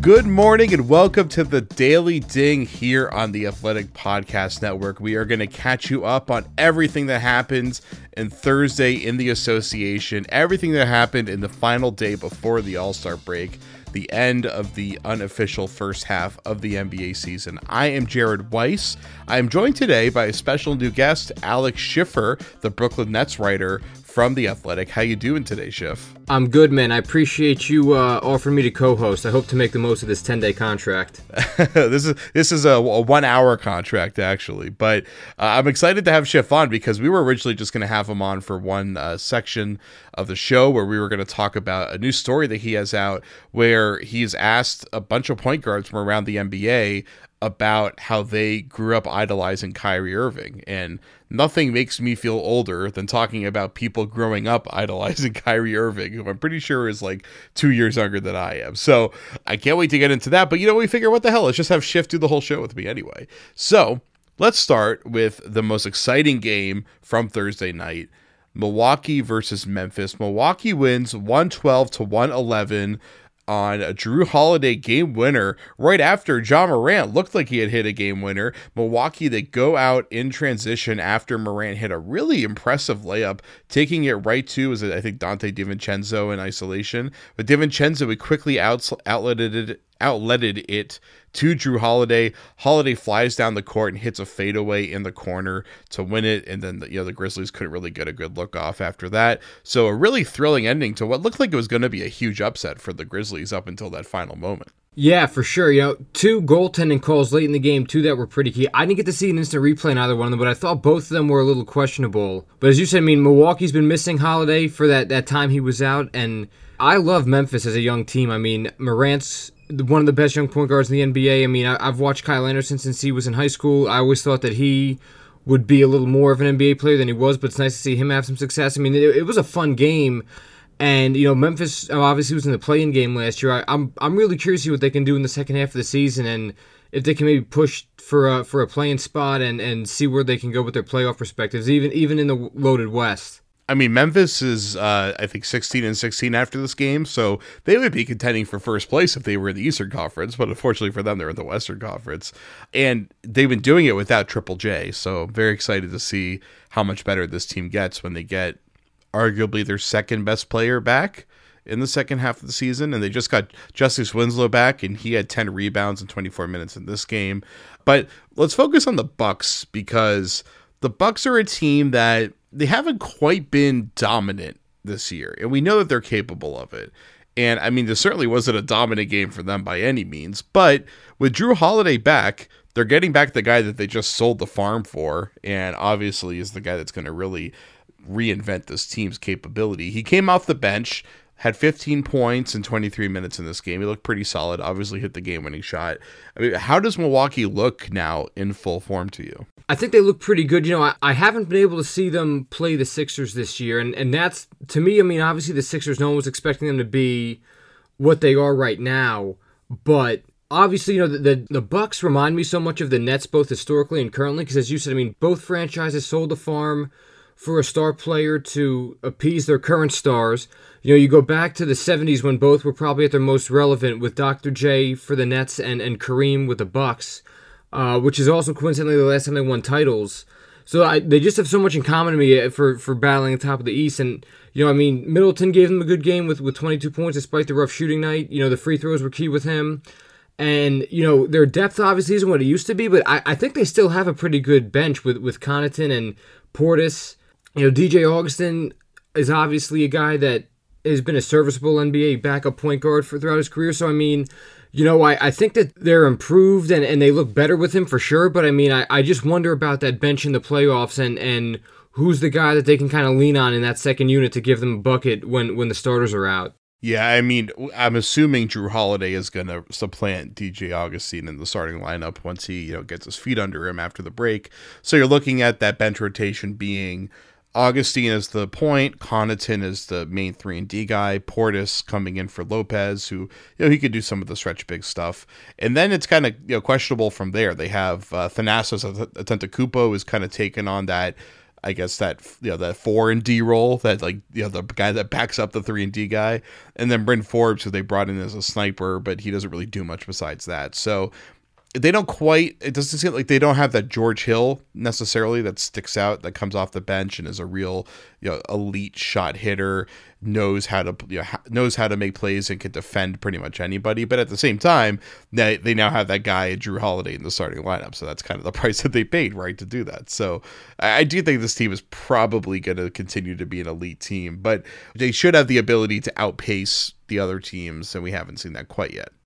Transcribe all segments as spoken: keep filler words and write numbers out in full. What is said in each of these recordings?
Good morning and welcome to the Daily Ding here on the Athletic Podcast Network. We are going to catch you up on everything that happens in Thursday in the association, everything that happened in the final day before the All-Star break, the end of the unofficial first half of the N B A season. I am Jared Weiss. I am joined today by a special new guest, Alex Schiffer, the Brooklyn Nets writer from The Athletic. How you doing today, Schiff? I'm good, man. I appreciate you uh, offering me to co-host. I hope to make the most of this ten-day contract. this is this is a, a one-hour contract, actually. But uh, I'm excited to have Schiff on because we were originally just going to have him on for one uh, section of the show where we were going to talk about a new story that he has out where he's asked a bunch of point guards from around the N B A about how they grew up idolizing Kyrie Irving. And nothing makes me feel older than talking about people growing up idolizing Kyrie Irving, who I'm pretty sure is like two years younger than I am. So I can't wait to get into that. But, you know, we figure, what the hell? Let's just have Schiff do the whole show with me anyway. So let's start with the most exciting game from Thursday night. Milwaukee versus Memphis. Milwaukee wins one twelve to one eleven on a Jrue Holiday game winner right after Ja Morant looked like he had hit a game winner. Milwaukee, they go out in transition after Morant hit a really impressive layup, taking it right to, is it, I think, Dante DiVincenzo in isolation. But DiVincenzo, he quickly outs- outletted it, outletted it to Jrue Holiday. Holiday flies down the court and hits a fadeaway in the corner to win it, and then the, you know the Grizzlies couldn't really get a good look off after that. So a really thrilling ending to what looked like it was going to be a huge upset for the Grizzlies up until that final moment. Yeah, for sure. You know, two goaltending calls late in the game, too, that were pretty key. I didn't get to see an instant replay in either one of them, but I thought both of them were a little questionable. But as you said, I mean, Milwaukee's been missing Holiday for that, that time he was out, and I love Memphis as a young team. I mean, Morant's one of the best young point guards in the N B A. I mean, I've watched Kyle Anderson since he was in high school. I always thought that he would be a little more of an N B A player than he was, but it's nice to see him have some success. I mean, it, it was a fun game. And, you know, Memphis obviously was in the play-in game last year. I, I'm I'm really curious to see what they can do in the second half of the season and if they can maybe push for a, for a play-in spot and, and see where they can go with their playoff perspectives, even even in the loaded West. I mean, Memphis is, uh, I think, sixteen and sixteen after this game, so they would be contending for first place if they were in the Eastern Conference, but unfortunately for them, they're in the Western Conference. And they've been doing it without Triple J, so I'm very excited to see how much better this team gets when they get arguably their second best player back in the second half of the season. And they just got Justice Winslow back, and he had ten rebounds in twenty-four minutes in this game. But let's focus on the Bucks, because the Bucks are a team that they haven't quite been dominant this year, and we know that they're capable of it. And I mean, this certainly wasn't a dominant game for them by any means, but with Jrue Holiday back, they're getting back the guy that they just sold the farm for, and obviously is the guy that's going to really reinvent this team's capability. He came off the bench, had fifteen points in twenty-three minutes in this game. He looked pretty solid, obviously hit the game-winning shot. I mean, how does Milwaukee look now in full form to you? I think they look pretty good. You know, I, I haven't been able to see them play the Sixers this year, and, and that's, to me, I mean, obviously the Sixers, no one was expecting them to be what they are right now, but obviously, you know, the, the, the Bucks remind me so much of the Nets, both historically and currently, because as you said, I mean, both franchises sold the farm for a star player to appease their current stars. You know, you go back to the seventies when both were probably at their most relevant, with Doctor J for the Nets and, and Kareem with the Bucks, uh, which is also coincidentally the last time they won titles. So I, they just have so much in common to me for, for battling the top of the East. And, you know, I mean, Middleton gave them a good game with, with twenty-two points despite the rough shooting night. You know, the free throws were key with him. And, you know, their depth obviously isn't what it used to be, but I, I think they still have a pretty good bench with, with Connaughton and Portis. You know, D J Augustin is obviously a guy that has been a serviceable N B A backup point guard for throughout his career. So, I mean, you know, I, I think that they're improved and, and they look better with him for sure. But, I mean, I, I just wonder about that bench in the playoffs and, and who's the guy that they can kind of lean on in that second unit to give them a bucket when, when the starters are out. Yeah, I mean, I'm assuming Jrue Holiday is going to supplant D J Augustin in the starting lineup once he, you know, gets his feet under him after the break. So you're looking at that bench rotation being Augustin as the point, Connaughton as the main three and D guy, Portis coming in for Lopez, who, you know, he could do some of the stretch big stuff. And then it's kind of, you know, questionable from there. They have uh, Thanasis Antetokounmpo is kind of taken on that I guess that, you know, that four and D role, that like, you know, the guy that backs up the three and D guy, and then Bryn Forbes, who they brought in as a sniper, but he doesn't really do much besides that. So they don't quite, it doesn't seem like they don't have that George Hill necessarily that sticks out, that comes off the bench and is a real, you know, elite shot hitter, knows how to, you know, knows how to make plays and can defend pretty much anybody. But at the same time, they, they now have that guy, Drew Holiday, in the starting lineup. So that's kind of the price that they paid, right, to do that. So I, I do think this team is probably going to continue to be an elite team, but they should have the ability to outpace the other teams, and we haven't seen that quite yet.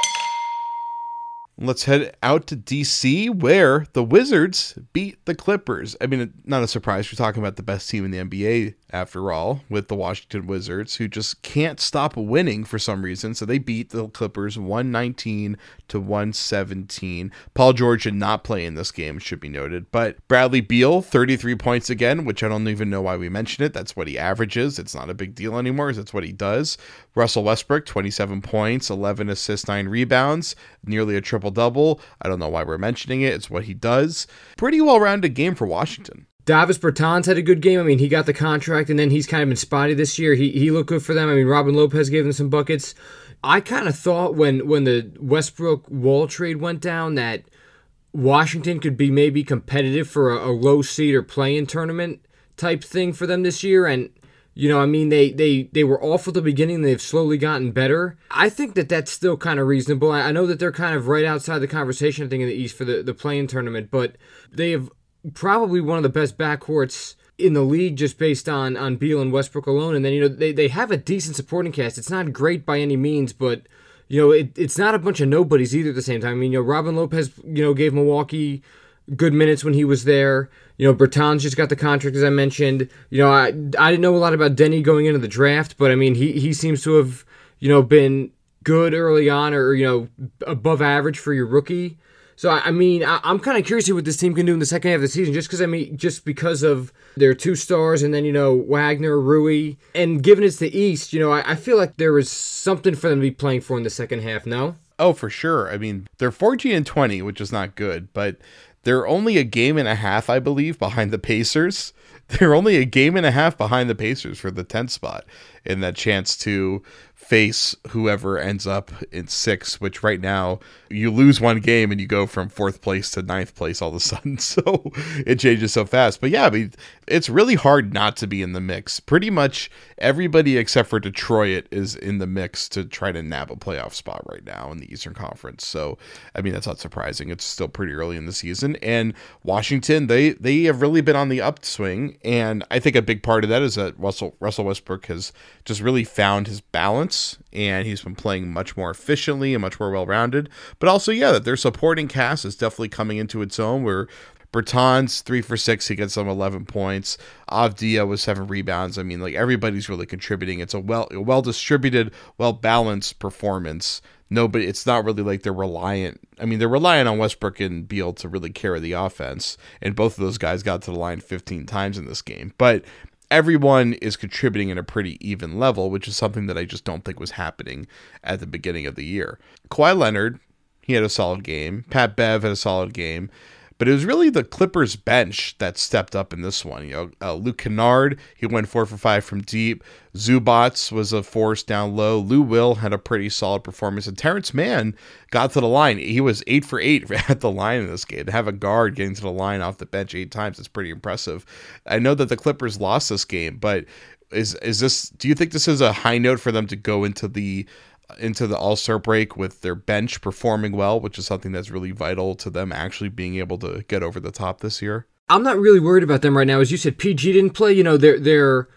Let's head out to D C, where the Wizards beat the Clippers. I mean, not a surprise. We're talking about the best team in the N B A, after all, with the Washington Wizards, who just can't stop winning for some reason. So they beat the Clippers one nineteen to one seventeen. Paul George did not play in this game, should be noted. But Bradley Beal, thirty-three points again, which I don't even know why we mention it. That's what he averages. It's not a big deal anymore. That's what he does. Russell Westbrook, twenty-seven points, eleven assists, nine rebounds, nearly a triple-double. I don't know why we're mentioning it. It's what he does. Pretty well-rounded game for Washington. Davis Bertans had a good game. I mean, he got the contract, and then he's kind of been spotty this year. He he looked good for them. I mean, Robin Lopez gave them some buckets. I kind of thought when, when the Westbrook Wall trade went down that Washington could be maybe competitive for a, a low seed or play-in tournament type thing for them this year, and you know, I mean, they, they, they were awful at the beginning. They've slowly gotten better. I think that that's still kind of reasonable. I, I know that they're kind of right outside the conversation, I think, in the East for the, the play-in tournament, but they have probably one of the best backcourts in the league just based on, on Beal and Westbrook alone. And then, you know, they, they have a decent supporting cast. It's not great by any means, but, you know, it, it's not a bunch of nobodies either at the same time. I mean, you know, Robin Lopez, you know, gave Milwaukee good minutes when he was there. You know, Bertans just got the contract, as I mentioned. You know, I I didn't know a lot about Denny going into the draft, but I mean, he, he seems to have, you know, been good early on, or, you know, above average for your rookie. So, I, I mean, I, I'm kind of curious what this team can do in the second half of the season, just because, I mean, just because of their two stars, and then, you know, Wagner, Rui, and given it's the East, you know, I, I feel like there is something for them to be playing for in the second half, no? Oh, for sure. I mean, they're fourteen and twenty, which is not good, but they're only a game and a half, I believe, behind the Pacers. They're only a game and a half behind the Pacers for the tenth spot in that chance to face whoever ends up in six, which right now you lose one game and you go from fourth place to ninth place all of a sudden. So it changes so fast. But yeah, I mean, it's really hard not to be in the mix. Pretty much everybody except for Detroit is in the mix to try to nab a playoff spot right now in the Eastern Conference. So, I mean, that's not surprising. It's still pretty early in the season. And Washington, they they have really been on the upswing. And I think a big part of that is that Russell, Russell Westbrook has just really found his balance, and he's been playing much more efficiently and much more well-rounded. But also, yeah, that their supporting cast is definitely coming into its own, where Bertans, three for six, he gets them eleven points. Avdia with seven rebounds. I mean, like, everybody's really contributing. It's a well, a well-distributed, well-balanced performance. Nobody, it's not really like they're reliant. I mean, they're reliant on Westbrook and Beal to really carry the offense, and both of those guys got to the line fifteen times in this game. But everyone is contributing at a pretty even level, which is something that I just don't think was happening at the beginning of the year. Kawhi Leonard, he had a solid game. Pat Bev had a solid game. But it was really the Clippers bench that stepped up in this one. You know, uh, Luke Kennard, he went four for five from deep. Zubats was a force down low. Lou Will had a pretty solid performance. And Terrence Mann got to the line. He was eight for eight at the line in this game. To have a guard getting to the line off the bench eight times is pretty impressive. I know that the Clippers lost this game, but is is this? Do you think this is a high note for them to go into the into the All-Star break with their bench performing well, which is something that's really vital to them actually being able to get over the top this year? I'm not really worried about them right now. As you said, P G didn't play. You know, they're, they're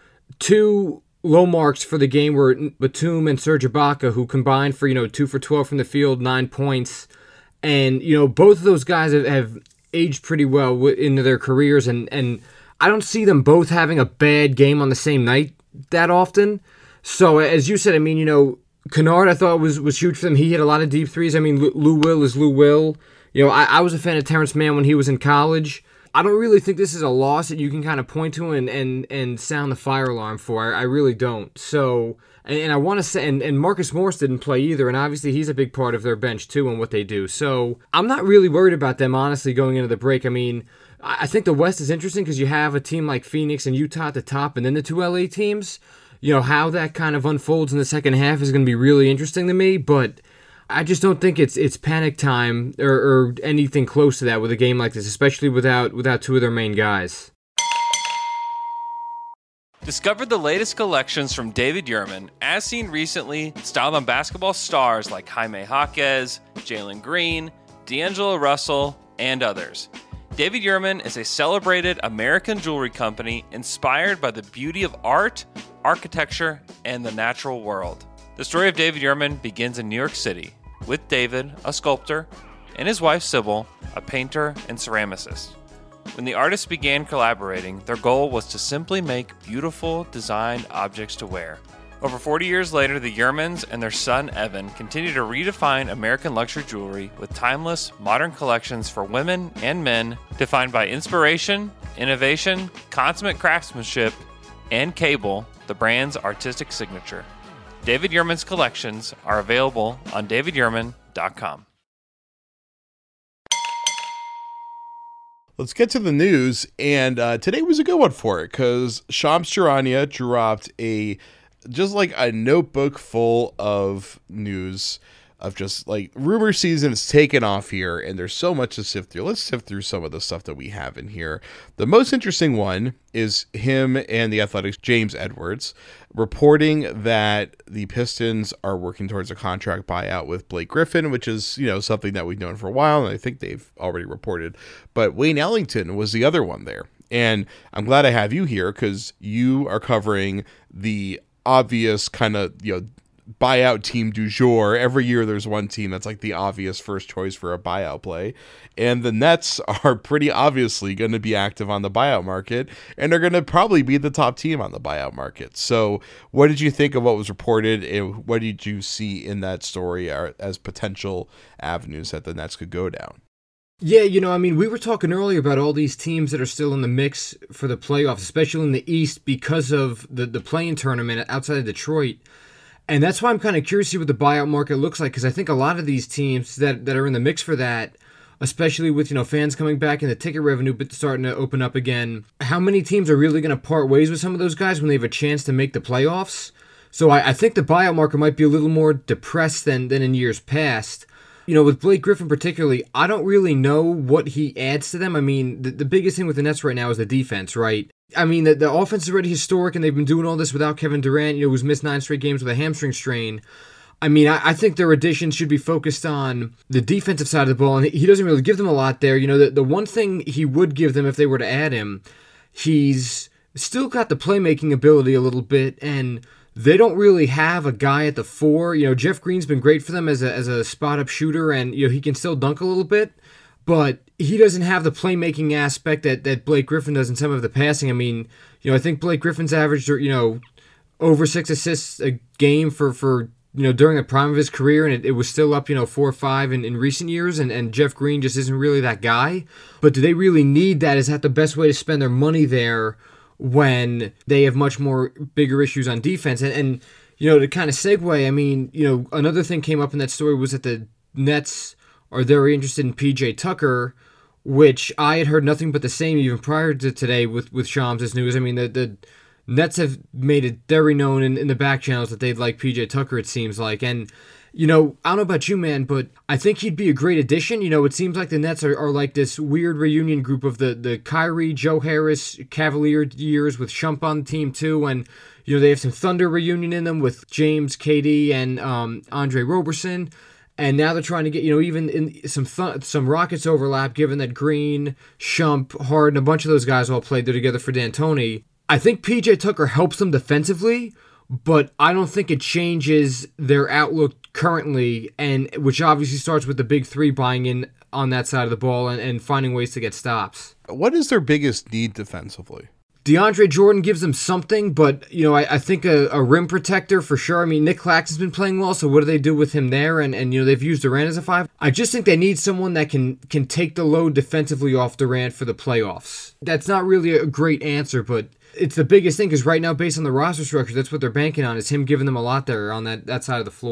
two low marks for the game were Batum and Serge Ibaka, who combined for, you know, two for twelve from the field, nine points. And, you know, both of those guys have, have aged pretty well into their careers, and, and I don't see them both having a bad game on the same night that often. So, as you said, I mean, you know, Kennard, I thought, was was huge for them. He hit a lot of deep threes. I mean, Lou Will is Lou Will. You know, I, I was a fan of Terrence Mann when he was in college. I don't really think this is a loss that you can kind of point to and and, and sound the fire alarm for. I, I really don't. So, and, and I want to say, and, and Marcus Morris didn't play either, and obviously he's a big part of their bench too and what they do. So, I'm not really worried about them, honestly, going into the break. I mean, I think the West is interesting because you have a team like Phoenix and Utah at the top, and then the two L A teams. You know, how that kind of unfolds in the second half is going to be really interesting to me, but I just don't think it's it's panic time or, or anything close to that with a game like this, especially without without two of their main guys. Discover the latest collections from David Yurman, as seen recently, styled on basketball stars like Jaime Jaquez, Jalen Green, D'Angelo Russell, and others. David Yurman is a celebrated American jewelry company inspired by the beauty of art, architecture, and the natural world. The story of David Yurman begins in New York City, with David, a sculptor, and his wife Sybil, a painter and ceramicist. When the artists began collaborating, their goal was to simply make beautiful, designed objects to wear. Over forty years later, the Yurmans and their son Evan continue to redefine American luxury jewelry with timeless, modern collections for women and men defined by inspiration, innovation, consummate craftsmanship, and Cable, the brand's artistic signature. David Yurman's collections are available on david yurman dot com. Let's get to the news, and uh, today was a good one for it because Shams Charania dropped a just like a notebook full of news of just like rumor season is taken off here, and there's so much to sift through. Let's sift through some of the stuff that we have in here. The most interesting one is him and the Athletics' James Edwards reporting that the Pistons are working towards a contract buyout with Blake Griffin, which is, you know, something that we've known for a while, and I think they've already reported. But Wayne Ellington was the other one there. And I'm glad I have you here because you are covering the obvious kind of, you know, buyout team du jour. Every year there's one team that's like the obvious first choice for a buyout play, and the Nets are pretty obviously going to be active on the buyout market, and they're going to probably be the top team on the buyout market. So what did you think of what was reported, and what did you see in that story as potential avenues that the Nets could go down? Yeah, you know, I mean, we were talking earlier about all these teams that are still in the mix for the playoffs, especially in the East because of the, the play-in tournament outside of Detroit. And that's why I'm kind of curious to see what the buyout market looks like, because I think a lot of these teams that, that are in the mix for that, especially with, you know, fans coming back and the ticket revenue but starting to open up again, how many teams are really going to part ways with some of those guys when they have a chance to make the playoffs? So I, I think the buyout market might be a little more depressed than, than in years past. You know, with Blake Griffin particularly, I don't really know what he adds to them. I mean, the, the biggest thing with the Nets right now is the defense, right? I mean, the, the offense is already historic, and they've been doing all this without Kevin Durant, you know, who's missed nine straight games with a hamstring strain. I mean, I, I think their additions should be focused on the defensive side of the ball, and he doesn't really give them a lot there. You know, the, the one thing he would give them if they were to add him, he's still got the playmaking ability a little bit, and they don't really have a guy at the four. You know, Jeff Green's been great for them as a as a spot-up shooter, and, you know, he can still dunk a little bit, but he doesn't have the playmaking aspect that, that Blake Griffin does in some of the passing. I mean, you know, I think Blake Griffin's averaged, you know, over six assists a game for, for you know, during the prime of his career, and it, it was still up, you know, four or five in, in recent years, and, and Jeff Green just isn't really that guy. But do they really need that? Is that the best way to spend their money there when they have much more bigger issues on defense? And, and you know, to kind of segue, I mean, you know, another thing came up in that story was that the Nets are very interested in P J Tucker, which I had heard nothing but the same even prior to today with, with Shams' news. I mean, the, the Nets have made it very known in, in the back channels that they'd like P J Tucker, it seems like. And, you know, I don't know about you, man, but I think he'd be a great addition. You know, it seems like the Nets are, are like this weird reunion group of the, the Kyrie, Joe Harris, Cavalier years with Shump on the team too. And, you know, they have some Thunder reunion in them with James, K D, and um, Andre Roberson. And now they're trying to get, you know, even in some th- some Rockets overlap, given that Green, Shump, Harden, a bunch of those guys all played there together for D'Antoni. I think P J Tucker helps them defensively, but I don't think it changes their outlook currently, and which obviously starts with the big three buying in on that side of the ball and, and finding ways to get stops. What is their biggest need defensively? DeAndre Jordan gives them something, but, you know, I, I think a, a rim protector for sure. I mean, Nick Claxton's been playing well, so what do they do with him there? And, and you know, they've used Durant as a five. I just think they need someone that can can take the load defensively off Durant for the playoffs. That's not really a great answer, but it's the biggest thing, because right now, based on the roster structure, that's what they're banking on, is him giving them a lot there on that, that side of the floor.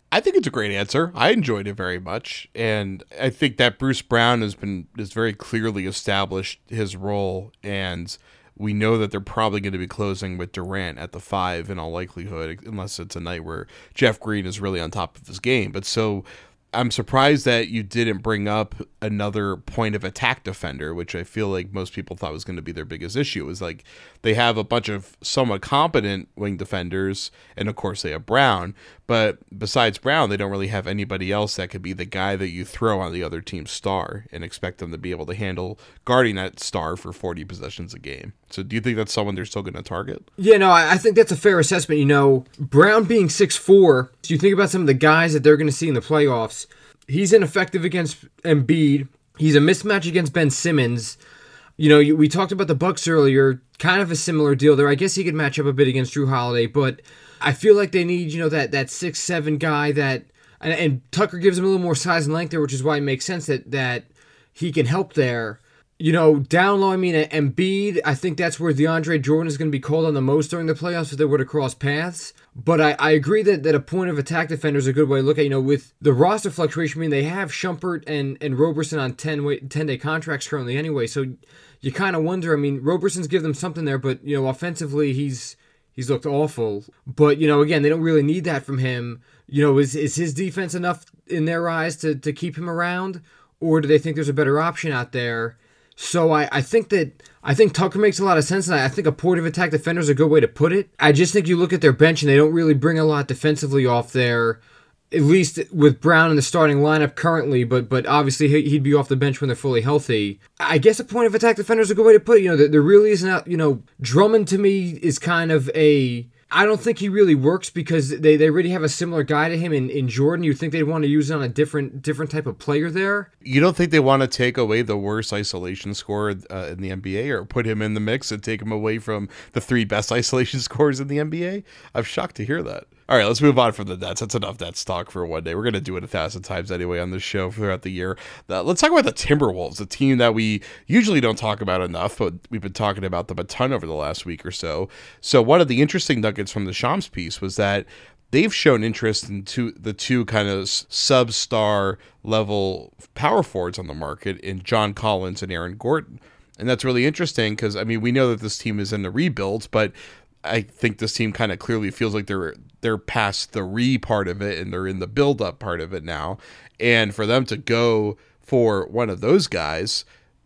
I think it's a great answer. I enjoyed it very much. And I think that Bruce Brown has been has very clearly established his role, and we know that they're probably going to be closing with Durant at the five in all likelihood, unless it's a night where Jeff Green is really on top of his game. But so I'm surprised that you didn't bring up another point of attack defender, which I feel like most people thought was going to be their biggest issue. It was like they have a bunch of somewhat competent wing defenders, and of course they have Brown, but besides Brown, they don't really have anybody else that could be the guy that you throw on the other team's star and expect them to be able to handle guarding that star for forty possessions a game. So do you think that's someone they're still going to target? Yeah, no, I I think that's a fair assessment. You know, Brown being six foot four, so you think about some of the guys that they're going to see in the playoffs. He's ineffective against Embiid. He's a mismatch against Ben Simmons. You know, you- we talked about the Bucks earlier, kind of a similar deal there. I guess he could match up a bit against Drew Holiday, but I feel like they need, you know, that that six seven guy that, and, and Tucker gives him a little more size and length there, which is why it makes sense that that he can help there. You know, down low, I mean, at Embiid, I think that's where DeAndre Jordan is going to be called on the most during the playoffs if they were to cross paths. But I, I agree that, that a point of attack defender is a good way to look at, you know, with the roster fluctuation. I mean, they have Shumpert and, and Roberson on ten-day contracts currently anyway. So you kind of wonder, I mean, Roberson's give them something there, but, you know, offensively, he's he's looked awful. But, you know, again, they don't really need that from him. You know, is is his defense enough in their eyes to, to keep him around? Or do they think there's a better option out there? So I, I think that I think Tucker makes a lot of sense, and I, I think a point of attack defender is a good way to put it. I just think you look at their bench, and they don't really bring a lot defensively off there, at least with Brown in the starting lineup currently, but but obviously he- he'd be off the bench when they're fully healthy. I guess a point of attack defender is a good way to put it. You know, there, there really isn't, you know, Drummond to me is kind of a... I don't think he really works because they, they already have a similar guy to him in, in Jordan. You'd think they'd want to use it on a different different type of player there. You don't think they want to take away the worst isolation scorer uh, in the N B A or put him in the mix and take him away from the three best isolation scorers in the N B A? I'm shocked to hear that. All right, let's move on from the Nets. That's enough Nets talk for one day. We're going to do it a thousand times anyway on this show throughout the year. Uh, let's talk about the Timberwolves, a team that we usually don't talk about enough, but we've been talking about them a ton over the last week or so. So one of the interesting nuggets from the Shams piece was that they've shown interest in two, the two kind of sub-star level power forwards on the market in John Collins and Aaron Gordon. And that's really interesting because, I mean, we know that this team is in the rebuild, but I think this team kind of clearly feels like they're they're past the re part of it and they're in the build up part of it now. And for them to go for one of those guys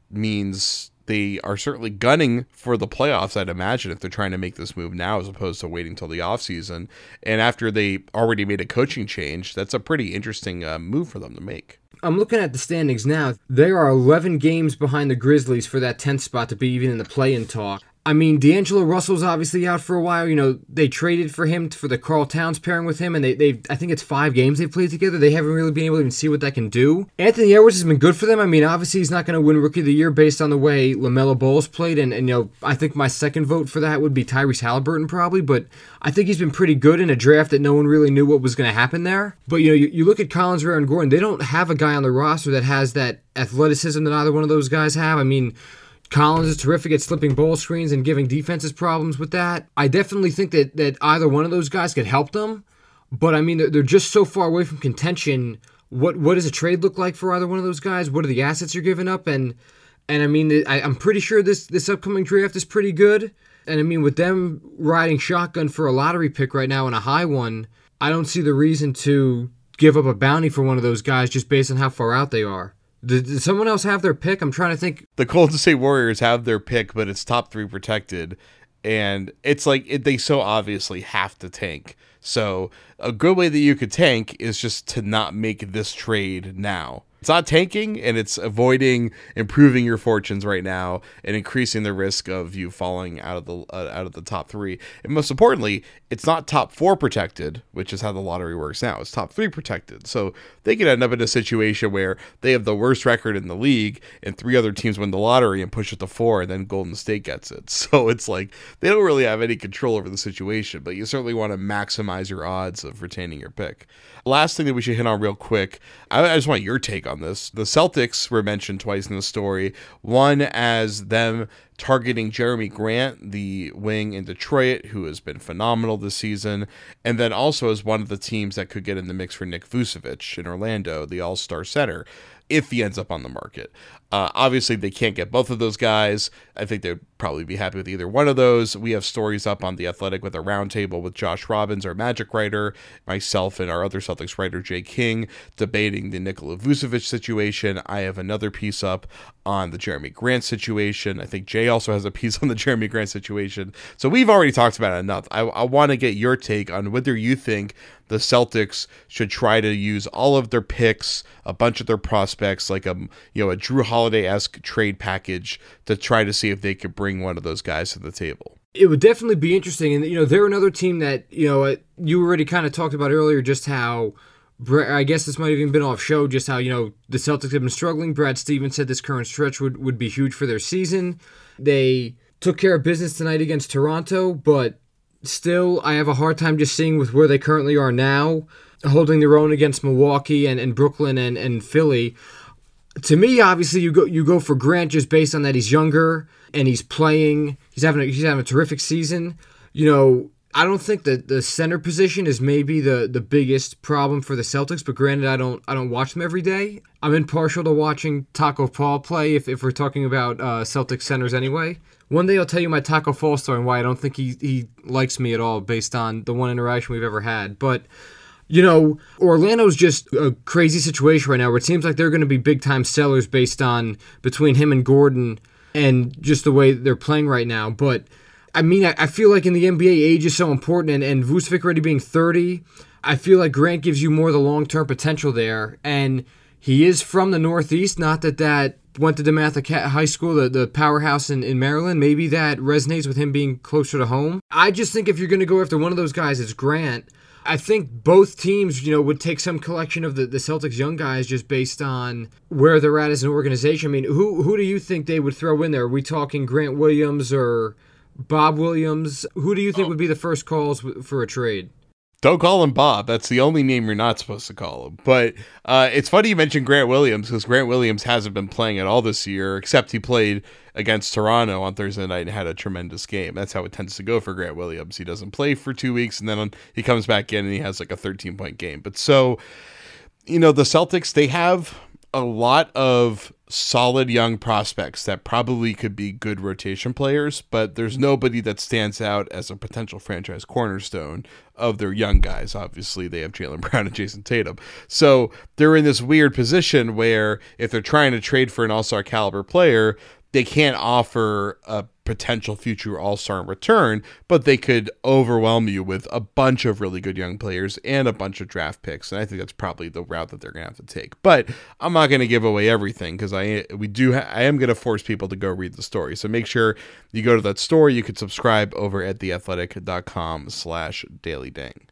means they are certainly gunning for the playoffs, I'd imagine, if they're trying to make this move now as opposed to waiting till the offseason. And after they already made a coaching change, that's a pretty interesting uh, move for them to make. I'm looking at the standings now. There are eleven games behind the Grizzlies for that tenth spot to be even in the play-in talk. I mean, D'Angelo Russell's obviously out for a while. You know, they traded for him for the Karl Towns pairing with him, and they they I think it's five games they've played together. They haven't really been able to even see what that can do. Anthony Edwards has been good for them. I mean, obviously he's not going to win Rookie of the Year based on the way LaMelo Ball's played, and, and you know, I think my second vote for that would be Tyrese Halliburton probably, but I think he's been pretty good in a draft that no one really knew what was going to happen there. But, you know, you, you look at Collins, Rare, and Gordon, they don't have a guy on the roster that has that athleticism that either one of those guys have. I mean, Collins is terrific at slipping ball screens and giving defenses problems with that. I definitely think that, that either one of those guys could help them, but I mean, they're, they're just so far away from contention. What what does a trade look like for either one of those guys? What are the assets you're giving up? And and I mean, I, I'm pretty sure this, this upcoming draft is pretty good. And I mean, with them riding shotgun for a lottery pick right now and a high one, I don't see the reason to give up a bounty for one of those guys just based on how far out they are. Did, did someone else have their pick? I'm trying to think. The Golden State Warriors have their pick, but it's top three protected. And it's like it, they so obviously have to tank. So a good way that you could tank is just to not make this trade now. It's not tanking, and it's avoiding improving your fortunes right now and increasing the risk of you falling out of the uh, out of the top three. And most importantly, it's not top four protected, which is how the lottery works now. It's top three protected. So they could end up in a situation where they have the worst record in the league, and three other teams win the lottery and push it to four, and then Golden State gets it. So it's like they don't really have any control over the situation, but you certainly want to maximize your odds of retaining your pick. Last thing that we should hit on real quick, I, I just want your take on on this. The Celtics were mentioned twice in the story. One as them targeting Jeremy Grant, the wing in Detroit, who has been phenomenal this season, and then also as one of the teams that could get in the mix for Nick Vucevic in Orlando, the all-star center, if he ends up on the market. Uh, obviously, they can't get both of those guys. I think they'd probably be happy with either one of those. We have stories up on The Athletic with a roundtable with Josh Robbins, our Magic writer, myself, and our other Celtics writer, Jay King, debating the Nikola Vucevic situation. I have another piece up on the Jeremy Grant situation. I think Jay also has a piece on the Jeremy Grant situation. So we've already talked about it enough. I, I want to get your take on whether you think the Celtics should try to use all of their picks, a bunch of their prospects, like a you know a Drew Holiday-esque trade package to try to see if they could bring one of those guys to the table. It would definitely be interesting. And, you know, they're another team that, you know, you already kind of talked about earlier, just how, I guess this might have even been off show, just how, you know, the Celtics have been struggling. Brad Stevens said this current stretch would, would be huge for their season. They took care of business tonight against Toronto, but still, I have a hard time just seeing with where they currently are now, holding their own against Milwaukee and, and Brooklyn and, and Philly. To me, obviously, you go you go for Grant just based on that he's younger and he's playing. He's having a, he's having a terrific season. You know, I don't think that the center position is maybe the, the biggest problem for the Celtics. But granted, I don't I don't watch them every day. I'm impartial to watching Taco Fall play if, if we're talking about uh, Celtics centers anyway. One day I'll tell you my Taco Fall story and why I don't think he, he likes me at all based on the one interaction we've ever had. But, you know, Orlando's just a crazy situation right now where it seems like they're going to be big-time sellers based on between him and Gordon and just the way they're playing right now. But, I mean, I, I feel like in the N B A, age is so important, and, and Vucevic already being thirty, I feel like Grant gives you more of the long-term potential there. And he is from the Northeast, not that that went to DeMatha High School, the, the powerhouse in, in Maryland. Maybe that resonates with him being closer to home. I just think if you're going to go after one of those guys, it's Grant. I think both teams, you know, would take some collection of the, the Celtics young guys just based on where they're at as an organization. I mean, who who do you think they would throw in there? Are we talking Grant Williams or Bob Williams? Who do you think would be the first calls for a trade? Don't call him Bob. That's the only name you're not supposed to call him. But uh, it's funny you mentioned Grant Williams because Grant Williams hasn't been playing at all this year, except he played against Toronto on Thursday night and had a tremendous game. That's how it tends to go for Grant Williams. He doesn't play for two weeks, and then he comes back in and he has like a thirteen-point game. But so, you know, the Celtics, they have a lot of solid young prospects that probably could be good rotation players, but there's nobody that stands out as a potential franchise cornerstone of their young guys. Obviously, they have Jaylen Brown and Jason Tatum. So they're in this weird position where if they're trying to trade for an all-star caliber player, they can't offer a potential future all-star in return, but they could overwhelm you with a bunch of really good young players and a bunch of draft picks. And I think that's probably the route that they're going to have to take. But I'm not going to give away everything because I we do ha- I am going to force people to go read the story. So make sure you go to that story. You can subscribe over at theathletic.com slash daily ding.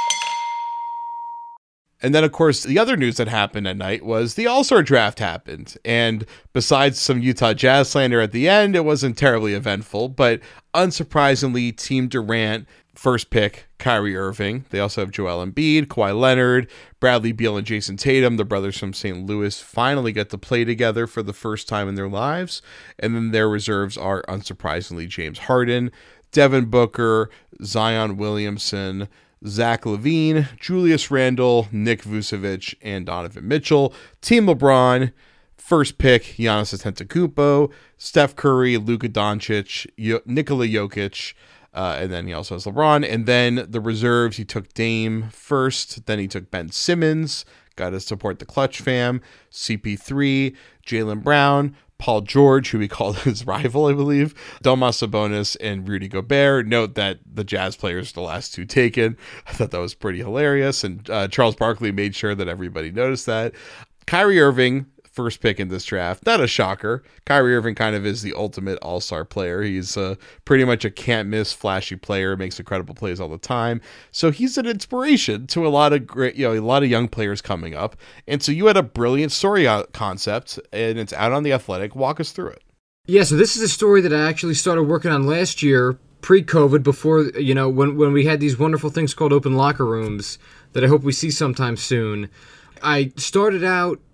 And then, of course, the other news that happened at night was the All-Star Draft happened. And besides some Utah Jazz slander at the end, it wasn't terribly eventful. But unsurprisingly, Team Durant, first pick, Kyrie Irving. They also have Joel Embiid, Kawhi Leonard, Bradley Beal, and Jason Tatum. The brothers from Saint Louis finally get to play together for the first time in their lives. And then their reserves are, unsurprisingly, James Harden, Devin Booker, Zion Williamson, Zach LaVine, Julius Randle, Nick Vucevic, and Donovan Mitchell. Team LeBron, first pick, Giannis Antetokounmpo, Steph Curry, Luka Doncic, Yo- Nikola Jokic, uh, and then he also has LeBron. And then the reserves, he took Dame first, then he took Ben Simmons, got to support the Clutch fam, C P three, Jaylen Brown, Paul George, who he called his rival, I believe, Domas Sabonis, and Rudy Gobert. Note that the Jazz players, the last two taken. I thought that was pretty hilarious, and uh, Charles Barkley made sure that everybody noticed that. Kyrie Irving, first pick in this draft. Not a shocker. Kyrie Irving kind of is the ultimate all-star player. He's uh, pretty much a can't-miss, flashy player, makes incredible plays all the time. So he's an inspiration to a lot of great, you know, a lot of young players coming up. And so you had a brilliant story concept, and it's out on The Athletic. Walk us through it. Yeah, so this is a story that I actually started working on last year, pre-COVID, before, you know, when, when we had these wonderful things called open locker rooms that I hope we see sometime soon. I started out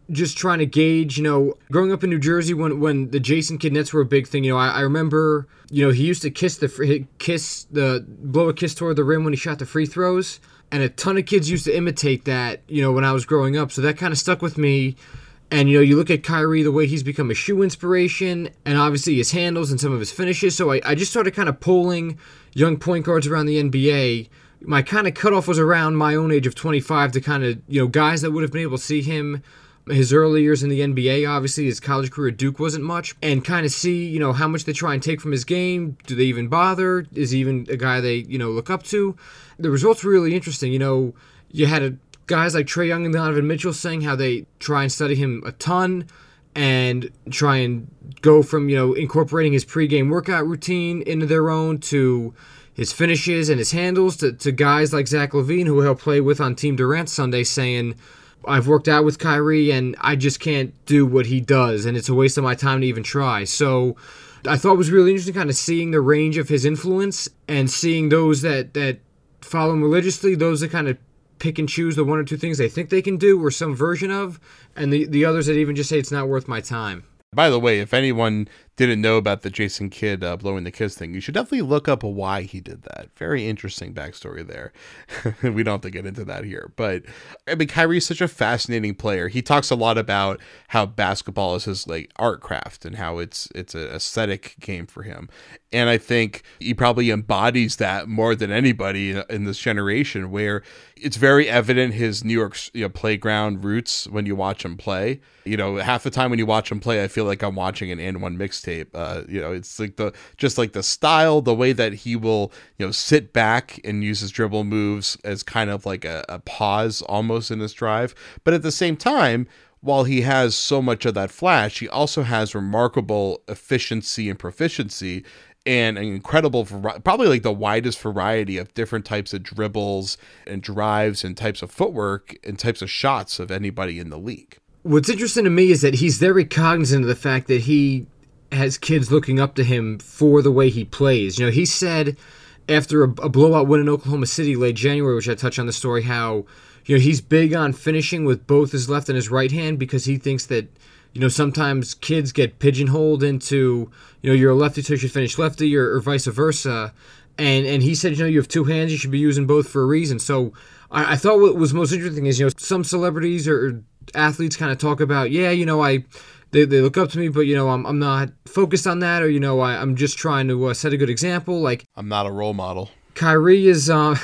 just trying to gauge, you know, growing up in New Jersey when when the Jason Kidd nets were a big thing, you know, I, I remember, you know, he used to kiss the kiss the blow a kiss toward the rim when he shot the free throws, and a ton of kids used to imitate that, you know, when I was growing up. So that kind of stuck with me. And, you know, you look at Kyrie, the way he's become a shoe inspiration, and obviously his handles and some of his finishes. So I, I just started kind of polling young point guards around the N B A. My kind of cutoff was around my own age of twenty-five to kind of, you know, guys that would have been able to see him his early years in the N B A. Obviously, his college career at Duke wasn't much, and kind of see, you know, how much they try and take from his game. Do they even bother? Is he even a guy they, you know, look up to? The results were really interesting. You know, you had a, guys like Trae Young and Donovan Mitchell saying how they try and study him a ton and try and go from, you know, incorporating his pregame workout routine into their own to his finishes and his handles to, to guys like Zach LaVine, who he'll play with on Team Durant Sunday, saying, I've worked out with Kyrie and I just can't do what he does, and it's a waste of my time to even try. So I thought it was really interesting kind of seeing the range of his influence and seeing those that, that follow him religiously, those that kind of pick and choose the one or two things they think they can do or some version of, and the, the others that even just say it's not worth my time. By the way, if anyone didn't know about the Jason Kidd uh, blowing the kiss thing, you should definitely look up why he did that. Very interesting backstory there. We don't have to get into that here. But, I mean, Kyrie's such a fascinating player. He talks a lot about how basketball is his, like, art craft and how it's it's an aesthetic game for him. And I think he probably embodies that more than anybody in this generation, where it's very evident his New York, you know, playground roots when you watch him play. You know, half the time when you watch him play, I feel like I'm watching an And One mixtape. Uh, you know, it's like the just like the style, the way that he will, you know, sit back and use his dribble moves as kind of like a, a pause almost in his drive. But at the same time, while he has so much of that flash, he also has remarkable efficiency and proficiency and an incredible, probably like the widest variety of different types of dribbles and drives and types of footwork and types of shots of anybody in the league. What's interesting to me is that he's very cognizant of the fact that he has kids looking up to him for the way he plays. You know, he said after a, a blowout win in Oklahoma City late January, which I touched on the story, how, you know, he's big on finishing with both his left and his right hand because he thinks that, you know, sometimes kids get pigeonholed into, you know, you're a lefty, so you should finish lefty, or, or vice versa. And and he said, you know, you have two hands, you should be using both for a reason. So I, I thought what was most interesting is, you know, some celebrities or athletes kind of talk about, yeah, you know, I they, they look up to me, but, you know, I'm I'm not focused on that, or, you know, I, I'm just trying to uh, set a good example. Like, I'm not a role model. Kyrie is uh,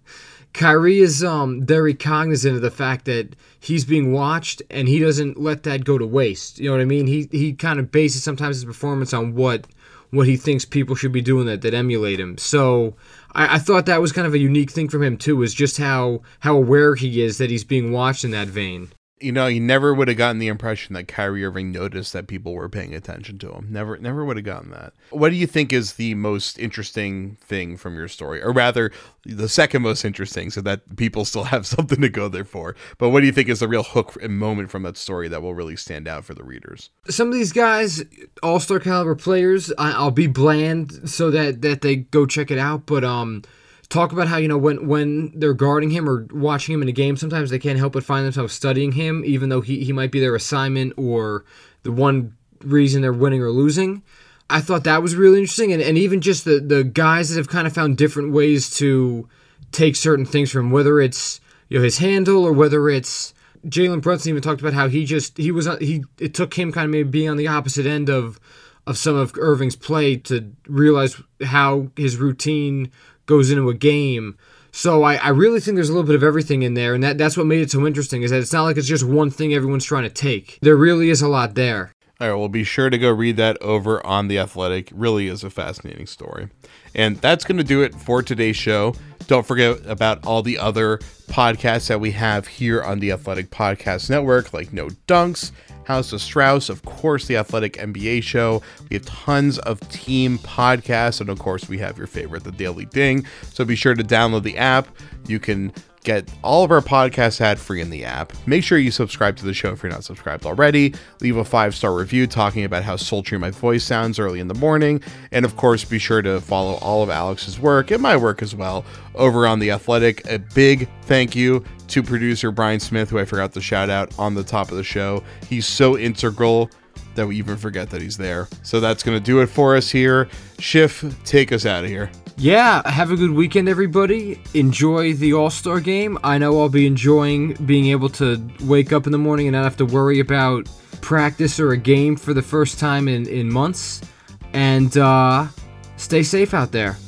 Kyrie is um very cognizant of the fact that he's being watched, and he doesn't let that go to waste. You know what I mean? He he kind of bases sometimes his performance on what what he thinks people should be doing that that emulate him. So I, I thought that was kind of a unique thing from him too, is just how how aware he is that he's being watched in that vein. You know, you never would have gotten the impression that Kyrie Irving noticed that people were paying attention to him. Never, never would have gotten that. What do you think is the most interesting thing from your story? Or rather, the second most interesting, so that people still have something to go there for. But what do you think is the real hook and moment from that story that will really stand out for the readers? Some of these guys, all-star caliber players, I, I'll be bland so that, that they go check it out. But, um... talk about how, you know, when, when they're guarding him or watching him in a game, sometimes they can't help but find themselves studying him, even though he, he might be their assignment or the one reason they're winning or losing. I thought that was really interesting. And, and even just the, the guys that have kind of found different ways to take certain things from him, whether it's, you know, his handle or whether it's Jalen Brunson even talked about how he just, he was, he, it took him kind of maybe being on the opposite end of, of some of Irving's play to realize how his routine goes into a game. So I, I really think there's a little bit of everything in there, and that, that's what made it so interesting, is that it's not like it's just one thing everyone's trying to take. There really is a lot there. All right, well, be sure to go read that over on The Athletic. Really is a fascinating story. And that's going to do it for today's show. Don't forget about all the other podcasts that we have here on the Athletic Podcast Network, like No Dunks, House of Strauss, of course, the Athletic N B A Show. We have tons of team podcasts, and of course, we have your favorite, The Daily Ding. So be sure to download the app. You can get all of our podcasts ad-free in the app. Make sure you subscribe to the show if you're not subscribed already. Leave a five-star review talking about how sultry my voice sounds early in the morning. And of course, be sure to follow all of Alex's work and my work as well over on The Athletic. A big thank you to producer Brian Smith, who I forgot to shout out on the top of the show. He's so integral that we even forget that he's there. So that's going to do it for us here. Schiff, take us out of here. Yeah, have a good weekend, everybody. Enjoy the All-Star game. I know I'll be enjoying being able to wake up in the morning and not have to worry about practice or a game for the first time in, in months. And uh, stay safe out there.